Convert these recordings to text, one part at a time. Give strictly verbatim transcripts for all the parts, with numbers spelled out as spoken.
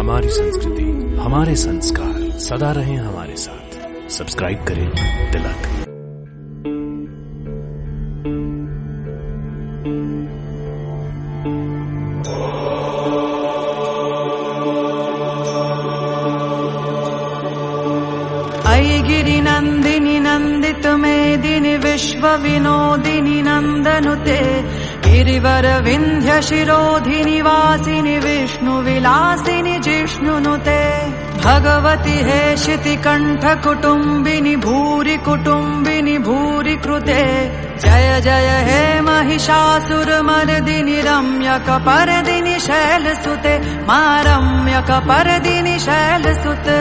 हमारी संस्कृति, हमारे संस्कार सदा रहें हमारे साथ। सब्सक्राइब करें तिलक। अयि गिरि नंदिनि नंदित मेदिनि विश्व विनोदिनि नंदनुते गिरिवर विंध्य शिरोधिनि वासिनि विष्णु विलासिनि जिष्णुनुते भगवति हेशिति कंठ कुटुंबिनि भूरि कुटुंबिनि भूरि कृते जय जय हे महिषासुर मर्दिनि रम्यक परदिनि शैलसुते मा रम्यक परदिनि शैलसुते।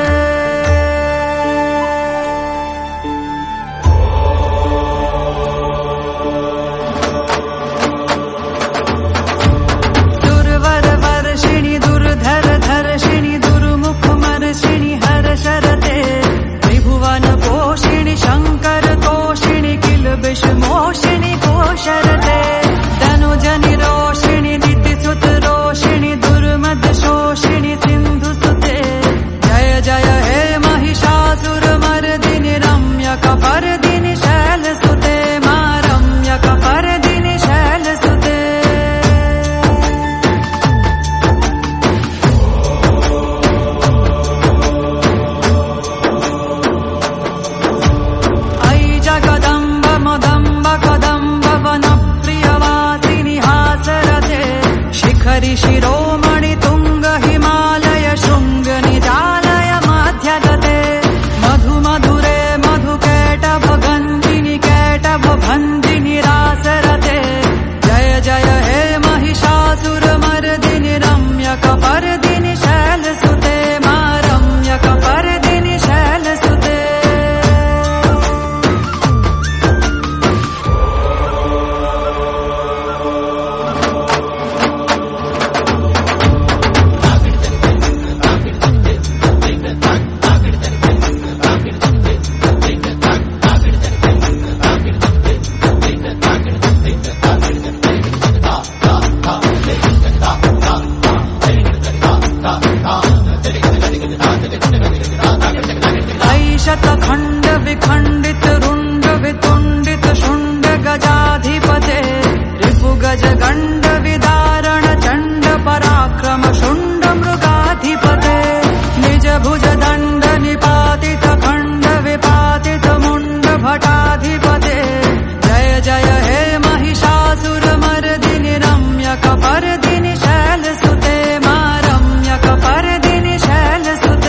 दुर्धर धर्षिणि दुर्मुख मर्षिणि हर शरते त्रिभुवन पोषिणि शंकर तोषिणि किलबिष मोषिणि कोशरते धनुजनि रोषिणि दितिसुत रोषिणि दुर्मद शोषिणि सिंधु सुते जय जय हे महिषासुर मर्दिनि रम्यक परदिनि शैलसुते मा रम्यक परदिनि शैलसुते। जगदम्ब मदम्ब कदम्ब वन प्रियवासिनि हासरते शिखरि शिरोमणि तुंग हिमालय शृंग निजालय मध्यगते मधु मधुरे मधुकैटभ गन्धिनि कैटभ भन्धिनि रासरते जय जय हे महिषासुर मर्दिनि रम्यक परदिनि शैलसुते मा रम्यक परदिनि शैलसुते। शतखंड विखंडित रुंड वितुंडित शुंड गजाधिपते रिपु गज गंड विदारण चंड पराक्रम शुंड मृगाधिपते निज भुज दंड निपातित खंड विपातित मुंड भटाधिपते जय जय हे महिषासुर मर्दिनि रम्यक परदिनि शैलसुते मा रम्यक परदिनि शैलसुते।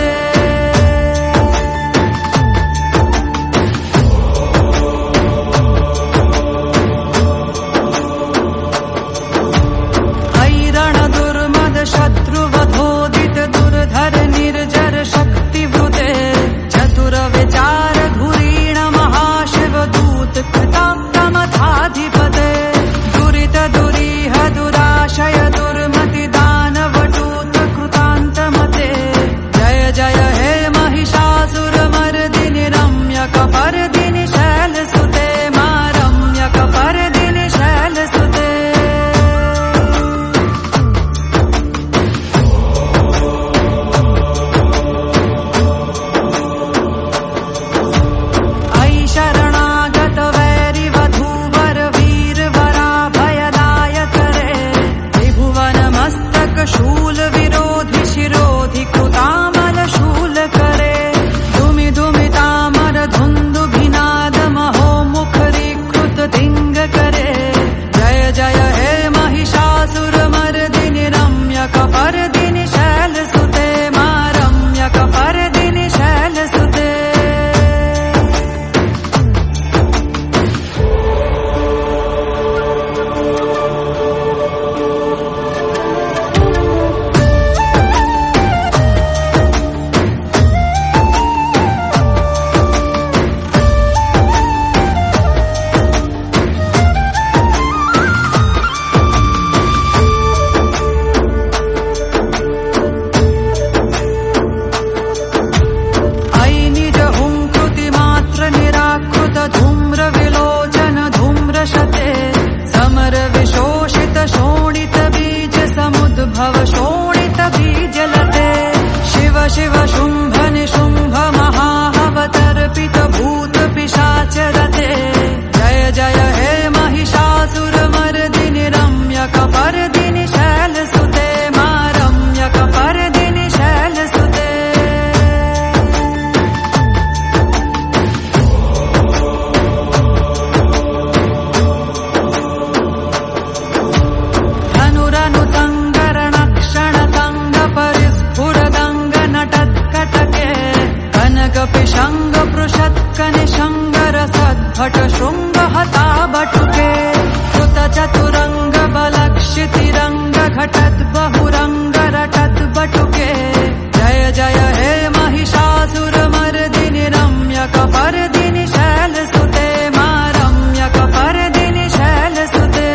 भट शृंग हता बटुके कृत चतुरंग बलक्षितिरंग घटत बहुरंग रटत बटुके जय जय हे महिषासुर मर्दिनि रम्यक पर्दिनि शैलसुते मा रम्यक पर्दिनि शैलसुते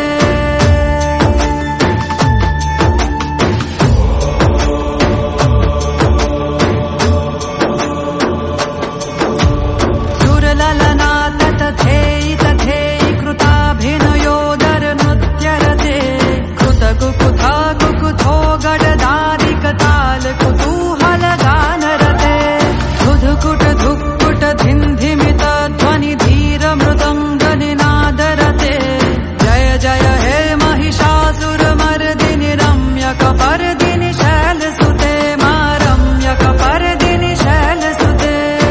सुरललना तथेयि तथेयि कृताभिनयोदर नृत्यरते कृत कुकुथा कुकुथो गडदादिक ताल कुतूहल गानरते धुधुकुट धुक्कुट धिन्धिमित ध्वनि धीर मृदंग निनादरते जय जय हे महिषासुर मर्दिनि रम्यक पर्दिनि शैलसुते मा रम्यक पर्दिनि शैलसुते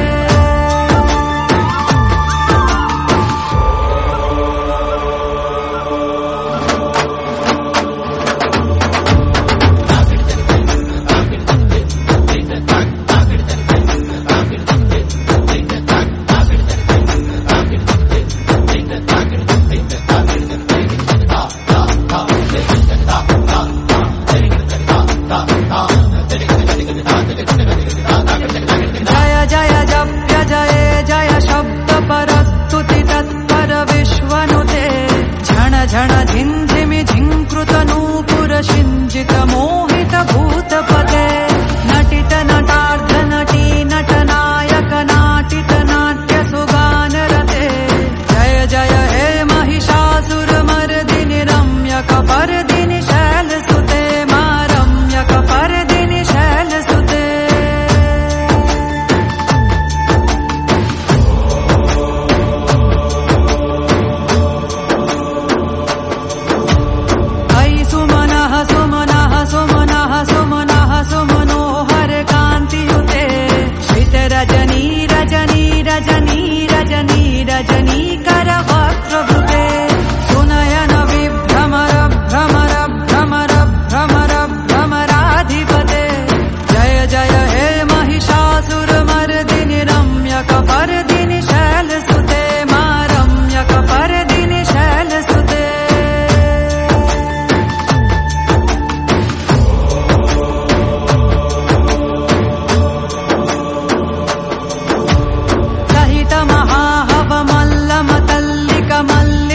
जय जय जप्य जय जय शब्द परस्तुति तत्पर विश्वनुते झण झण झिंझिमि झिंकृत नूपुर शिंजित मोहित भूतपते नटित नटार्ध नटी नट नायक नाटित नाट्य सुगानरते जय जय हे महिषासुर मर्दिनि रम्यक पर्दिनि शैलसुते मा रम्यक पर्दिनि शैलसुते अयि सुमनः सुमनः सुमनः सुमनः सुमनोहर कान्तियुते श्रित रजनी रजनी रजनी रजनी रजनी कर वक्त्रवृते सुनयन विभ्रमर भ्रमर भ्रमर भ्रमर भ्रमराधिपते जय जय हे महिषासुर मर्दिनि रम्यक पर्दिनि शैलसुते मा रम्यक पर्दिनि शैलसुते सहित महाहव मल्ल मतल्लिक मल्ल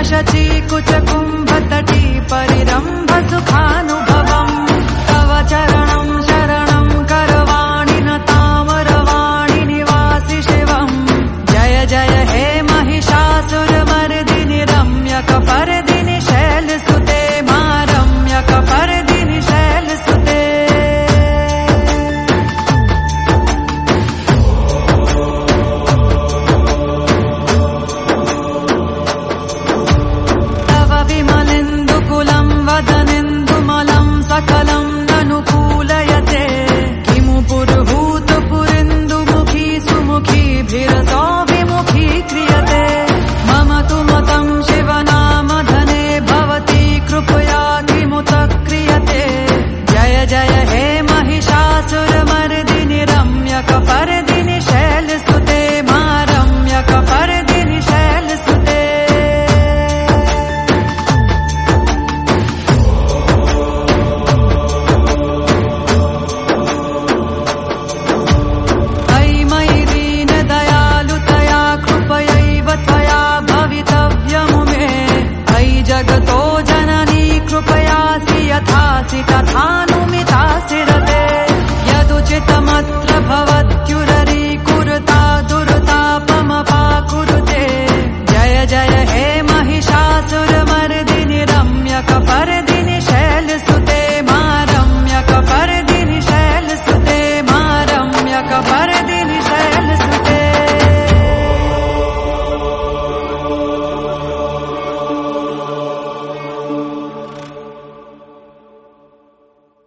शची कुच